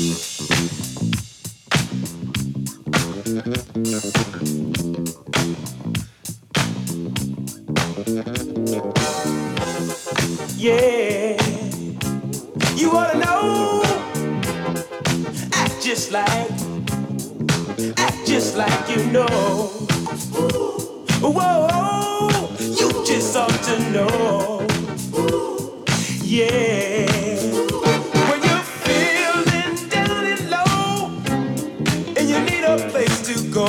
Yeah, you ought to know. Act just like you know. Whoa, you just ought to know. Yeah, when you're feeling down and low and you need a place to go.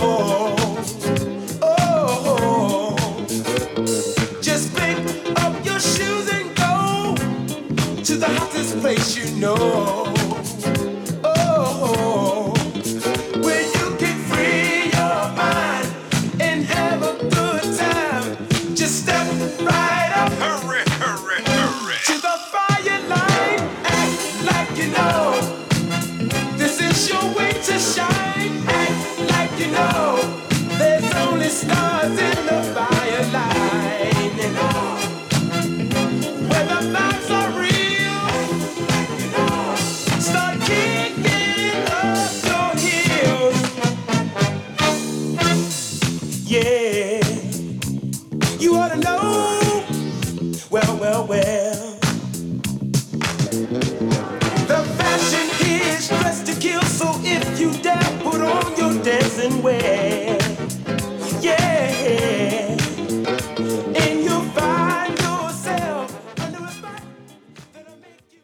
Oh, just pick up your shoes and go to the hottest place you know. Oh, where you can free your mind and have a good time. Just step right up. Hurry, hurry, hurry. To the fire line, act like you know. This is your way to shine. Act like you know. There's only stars in the fire line. And where the vibes are real, start kicking up your heels. Yeah, you ought to know. Well, well, well. The fashion is dressed to kill, so if you dare put on your dancing wear.